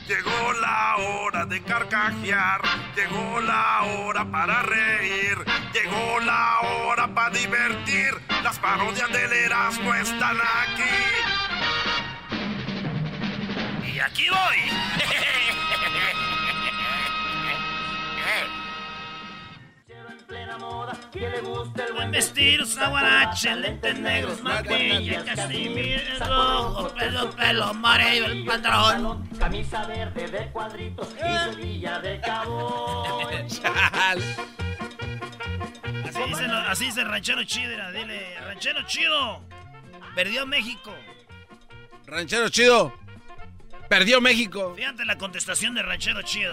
Llegó la hora de carcajear, llegó la hora para reír, llegó la hora para divertir. Las parodias del Erasmo están aquí. Y aquí voy. Que le gusta el buen vestir, saguarache, lentes negros, maquilla, casimir, rojo, pelo amarillo, el pantalón. Camisa verde de cuadritos y rodilla de cabo. Así dice Ranchero Chido, dile, Ranchero Chido, perdió México. Ranchero Chido, perdió México. Fíjate la contestación de Ranchero Chido.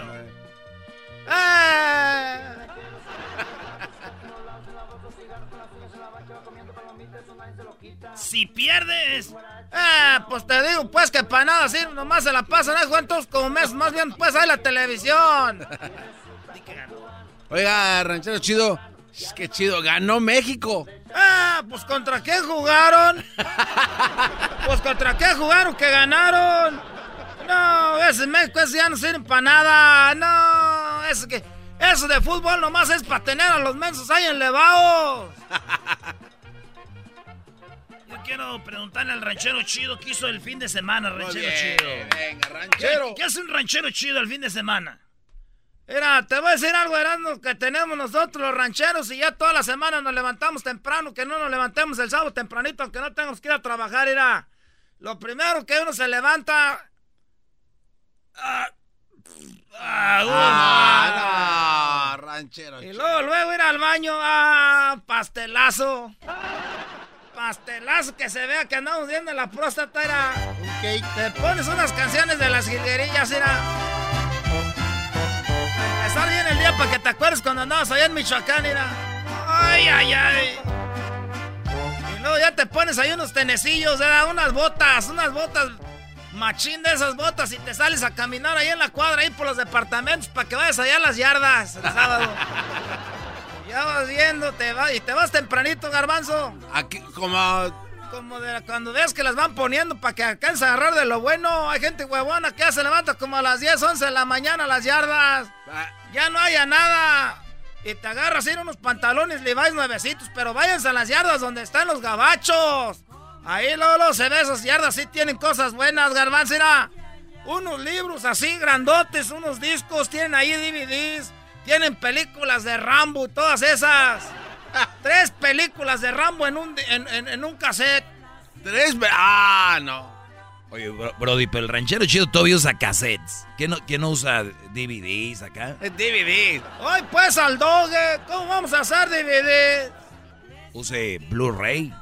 Si pierdes, pues te digo, pues que para nada, así nomás se la pasan, ¿cuántos como meses? Más bien, pues hay la televisión. Oiga, Ranchero Chido, es que chido, ganó México. Pues ¿contra quién jugaron? Pues ¿contra qué jugaron que ganaron? No, ese México, ese ya no sirve para nada. No, eso de fútbol nomás es para tener a los mensos ahí enlevados. Yo quiero preguntarle al Ranchero Chido qué hizo el fin de semana, Ranchero Chido. Venga, Ranchero. ¿Qué hace un Ranchero Chido el fin de semana? Mira, te voy a decir algo, Erasmo, que tenemos nosotros los rancheros y ya toda la semana nos levantamos temprano, que no nos levantemos el sábado tempranito, aunque no tengamos que ir a trabajar, mira. Lo primero que uno se levanta... no, Ranchero y Chido. luego ir al baño, pastelazo. Pastelazo que se vea que andamos viendo la próstata, era. Okay. Te pones unas canciones de las jilguerillas, era. Empezar bien el día para que te acuerdes cuando andabas allá en Michoacán, era. Ay. Y luego ya te pones ahí unos tenecillos, era, unas botas machín de esas botas y te sales a caminar ahí en la cuadra, ahí por los departamentos para que vayas allá a las yardas el sábado. Ya vas viendo, te vas tempranito, Garbanzo. Aquí, como cuando ves que las van poniendo para que alcances a agarrar de lo bueno. Hay gente huevona que ya se levanta como a las 10, 11 de la mañana a las yardas. Ya no haya nada. Y te agarras ir unos pantalones Levi's nuevecitos, pero váyanse a las yardas donde están los gabachos. Ahí luego se ve esas yardas, sí tienen cosas buenas, Garbanzo. Mira, unos libros así grandotes, unos discos, tienen ahí DVDs. Tienen películas de Rambo, todas esas. 3 películas de Rambo en un cassette. 3... no. Oye, Brody, pero el Ranchero Chido todavía usa cassettes. ¿Quién no usa DVDs acá? DVD. Ay, pues, al doge, ¿cómo vamos a hacer DVD? Use Blu-ray.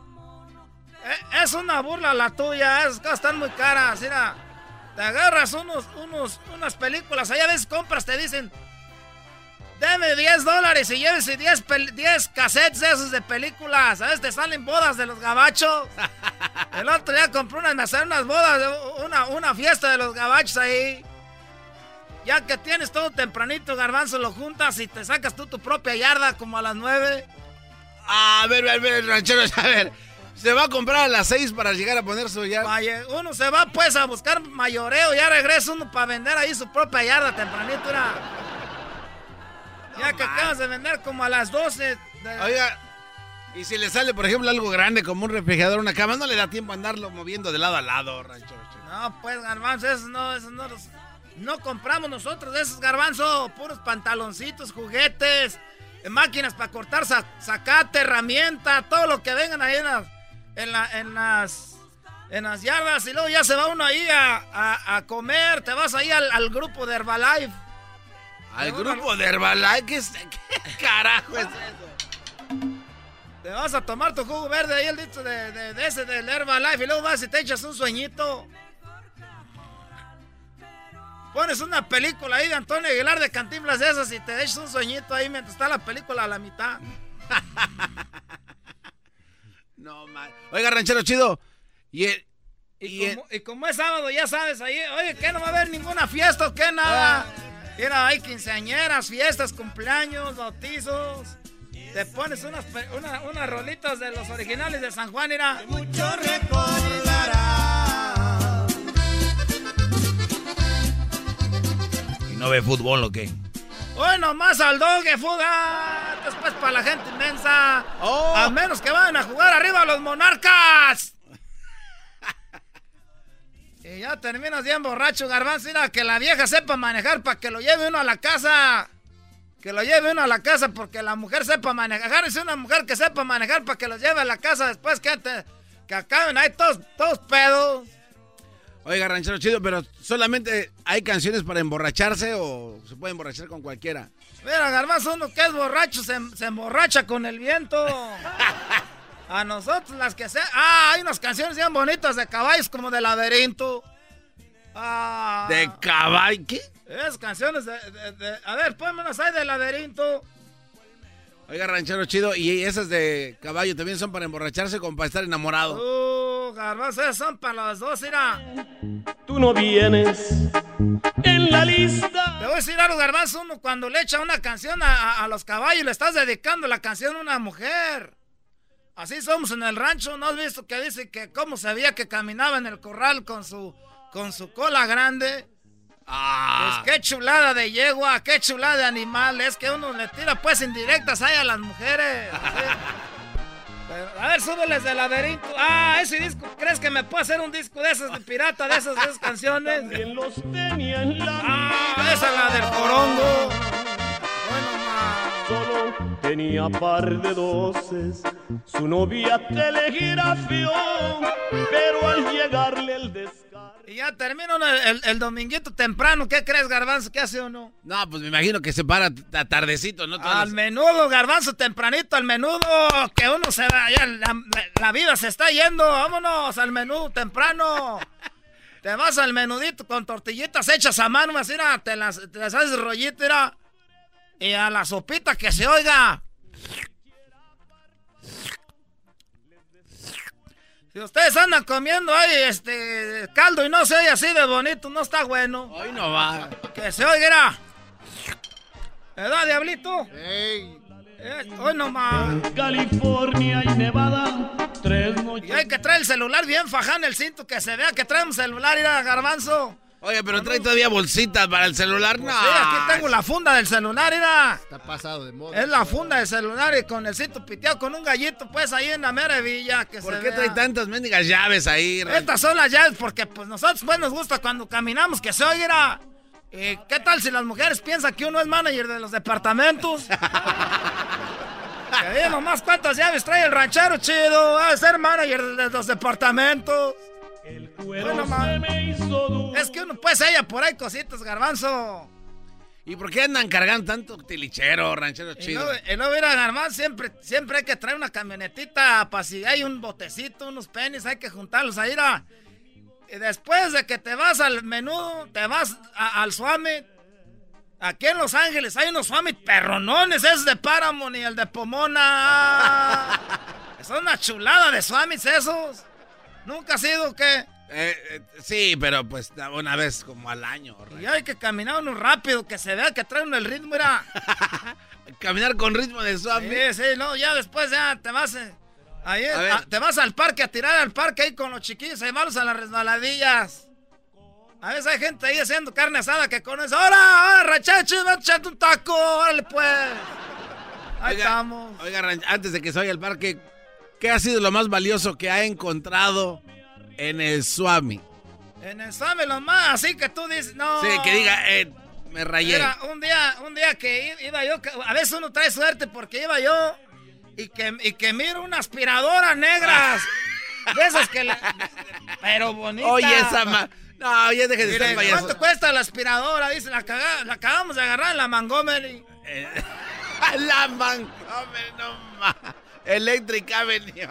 Es una burla la tuya, esas cosas están muy caras. Mira, te agarras unas películas, allá a veces compras, te dicen... Deme $10 y llévese 10 cassettes de esos de películas. A veces te salen bodas de los gabachos. El otro día compré unas bodas, una fiesta de los gabachos ahí. Ya que tienes todo tempranito, Garbanzo, lo juntas y te sacas tú tu propia yarda como a las 9. A ver, Ranchero, a ver. Se va a comprar a las 6 para llegar a poner su yarda. Uno se va pues a buscar mayoreo, ya regresa uno para vender ahí su propia yarda tempranito, Ya que acabas de vender como a las 12. Oiga, y si le sale, por ejemplo, algo grande como un refrigerador, una cama, no le da tiempo a andarlo moviendo de lado a lado, Rancho. No, pues, Garbanzo, no compramos nosotros de esos, Garbanzo. Puros pantaloncitos, juguetes, máquinas para cortar zacate, herramienta, todo lo que vengan ahí en las yardas. Y luego ya se va uno ahí a comer, te vas ahí al grupo de Herbalife. ¿Al grupo de Herbalife? ¿Qué carajo es eso? Te vas a tomar tu jugo verde ahí, el dicho de ese del Herbalife, y luego vas y te echas un sueñito. Pones una película ahí de Antonio Aguilar de Cantinflas de esas y te echas un sueñito ahí mientras está la película a la mitad. No, man. Oiga, Ranchero Chido. Y como es sábado, ya sabes, ahí, oye, ¿qué no va a haber ninguna fiesta o qué? Nada. Mira, hay quinceañeras, fiestas, cumpleaños, bautizos. Te pones unas rolitas de los originales de San Juan, mira. Mucho recordará no ve fútbol o qué? Hoy nomás al dogue, fuga. Después para la gente inmensa. Oh. A menos que vayan a jugar arriba los Monarcas. Y ya terminas bien borracho, Garbanzo. Mira, que la vieja sepa manejar para que lo lleve uno a la casa. Que lo lleve uno a la casa porque la mujer sepa manejar. Es una mujer que sepa manejar para que los lleve a la casa después que acaben ahí todos pedos. Oiga, ranchero chido, pero ¿solamente hay canciones para emborracharse o se puede emborrachar con cualquiera? Mira, Garbanzo, uno que es borracho se emborracha con el viento. A nosotros las que sea... hay unas canciones bien bonitas de caballos como de Laberinto. ¿De caballo? ¿Qué? Es canciones a ver, pónmenos ahí de Laberinto. Oiga, ranchero chido, ¿y esas de caballo también son para emborracharse como para estar enamorado? Garbanzo, esas son para los dos, mira. Tú no vienes en la lista. Te voy a decir algo, Garbanzo, uno cuando le echa una canción a los caballos, le estás dedicando la canción a una mujer. Así somos en el rancho, ¿no has visto que dice que cómo se veía que caminaba en el corral con su cola grande? Pues qué chulada de yegua, qué chulada de animal. Es que uno le tira pues indirectas ahí a las mujeres. Pero, a ver, súbeles de Laberinto. Ese disco, ¿crees que me puedo hacer un disco de esos de pirata, de esas canciones? También los tenía en la esa es la del corongo. Solo tenía par de doces, su novia telegrafió, pero al llegarle el descargo. Y ya termina el dominguito temprano, ¿qué crees, Garbanzo? ¿Qué hace uno? No, pues me imagino que se para tardecito, ¿no? Al menudo, Garbanzo, tempranito al menudo, que uno se va, ya la vida se está yendo, vámonos al menudo temprano. Te vas al menudito con tortillitas hechas a mano, así, te las haces rollito, mira. Y a la sopita que se oiga. Si ustedes andan comiendo ahí caldo y no se oye así de bonito, no está bueno. Hoy no va. Que se oiga. ¿Verdad, Diablito? Ey. Hoy no más. En California y Nevada, 3 noches. Y hay que traer el celular bien fajado en el cinto, que se vea que traemos celular, mira, Garbanzo. Oye, pero trae todavía bolsitas para el celular, no. Sí, aquí tengo la funda del celular, mira. Está pasado de moda. Es la funda del celular y con el cinto piteado con un gallito, pues, ahí en la mera villa. Que ¿Por se qué vea. trae tantas mendigas llaves ahí? Estas son las llaves porque, pues, nosotros, pues, nos gusta cuando caminamos que se oiga. ¿Qué tal si las mujeres piensan que uno es manager de los departamentos? Que digan nomás cuántas llaves trae el ranchero chido. Va a ser manager de los departamentos. El cuero se me hizo duro. Es que uno pues ella por ahí cositas, Garbanzo. ¿Y por qué andan cargando tanto tilichero, ranchero chido? Y no mira, Garbanzo, siempre hay que traer una camionetita para si hay un botecito, unos penis, hay que juntarlos ahí. Y después de que te vas al menudo, te vas al Swami. Aquí en Los Ángeles hay unos Swami perronones, esos de Paramount y el de Pomona. Es una chulada de Swamis esos. ¿Nunca ha sido qué? Sí, pero pues una vez como al año. Y hay que caminar uno rápido, que se vea que traen el ritmo, mira. Caminar con ritmo de suave. Sí, no, ya después ya te vas ahí, te vas al parque a tirar al parque ahí con los chiquillos, a llevarlos a las resbaladillas. A veces hay gente ahí haciendo carne asada que conoce. ¡Ahora, rachachos, va a echarte un taco! ¡Órale, pues! Ahí estamos. Oiga, antes de que se vaya al parque, ¿qué ha sido lo más valioso que ha encontrado en el Swami? En el Swami lo más, así que tú dices, no. Sí, que diga, me rayé. Mira, un día que iba yo, a veces uno trae suerte porque iba yo y que miro una aspiradora negras. De esas que pero bonita. Oye, no, ya deje de estar payaso. ¿Cuánto cuesta la aspiradora? Dice, la acabamos de agarrar en la Montgomery. La Montgomery, no más. Electric Avenue.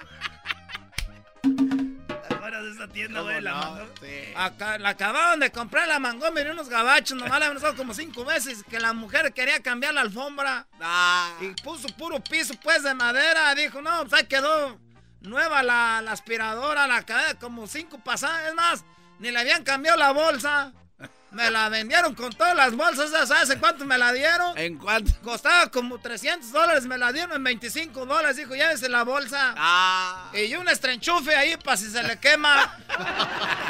De esa tienda, güey, sí. Acá, la acababan de comprar en la Montgomery unos gabachos, nomás la habían usado como 5 veces, que la mujer quería cambiar la alfombra. Y puso puro piso, pues, de madera. Dijo, no, pues ahí quedó nueva la aspiradora, la cadena, como 5 pasadas. Es más, ni le habían cambiado la bolsa. Me la vendieron con todas las bolsas. ¿Sabes en cuánto me la dieron? ¿En cuánto? Costaba como $300. Me la dieron en $25. Dijo, llévese la bolsa. Y un estrenchufe ahí para si se le quema.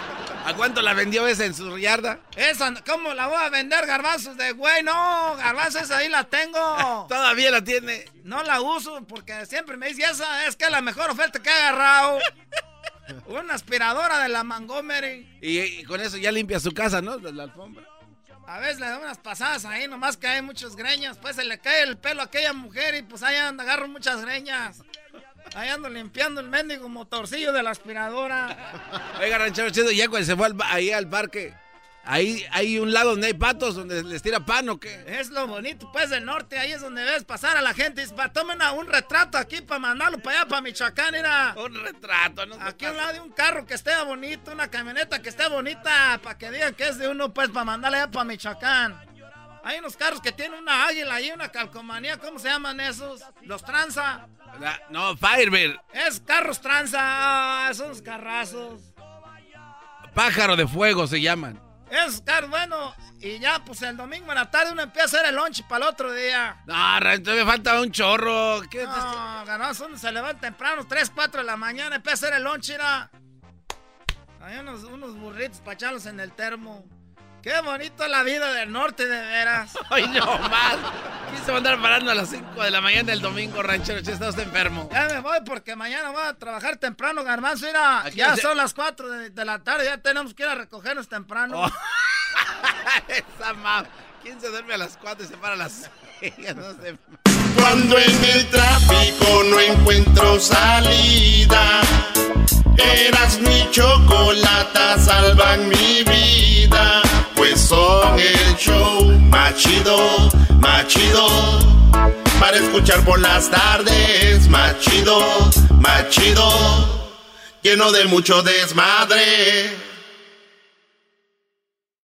¿A cuánto la vendió esa en su yarda? Esa, ¿cómo la voy a vender, garbanzos de güey? No, garbanzos, ahí la tengo. Todavía la tiene. No la uso porque siempre me dice, esa es que es la mejor oferta que he agarrado. Una aspiradora de la Montgomery. Y con eso ya limpia su casa, ¿no? De la alfombra. A veces le doy unas pasadas ahí, nomás que hay muchas greñas. Pues se le cae el pelo a aquella mujer y pues ahí anda, agarro muchas greñas. Ahí ando limpiando el mendigo motorcillo de la aspiradora. Oiga, ranchero chido, ya cuando se fue ahí al parque, ahí hay un lado donde hay patos, donde les tira pan o qué. Es lo bonito, pues, del norte. Ahí es donde ves pasar a la gente. Y tomen un retrato aquí para mandarlo para allá, para Michoacán, mira. Un retrato, ¿no? Aquí a un lado de un carro que esté bonito, una camioneta que esté bonita, para que digan que es de uno, pues, para mandarle allá para Michoacán. Hay unos carros que tienen una águila y una calcomanía, ¿cómo se llaman esos? Los tranza. No, Firebird. Es carros tranza, esos carrazos. Pájaro de fuego se llaman. Es carros, bueno, y ya, pues el domingo en la tarde uno empieza a hacer el lunch para el otro día. No, me falta un chorro. ¿Qué no, ganamos, uno se levanta temprano, 3, 4 de la mañana, empieza a hacer el lunch, mira. Hay unos burritos para echarlos en el termo. Qué bonito la vida del norte, de veras. Ay, no más. ¿Quién se va a andar parando a las 5 de la mañana del domingo, ranchero? Si está usted enfermo. Ya me voy porque mañana voy a trabajar temprano, garbanzo. Mira, ya son las 4 de la tarde, ya tenemos que ir a recogernos temprano. Oh. Esa mamá. ¿Quién se duerme a las 4 y se para a las 6? No sé. Cuando en el tráfico no encuentro salida, Eras mi chocolata, salvan mi vida, pues son el show más chido, para escuchar por las tardes, más chido, lleno de mucho desmadre.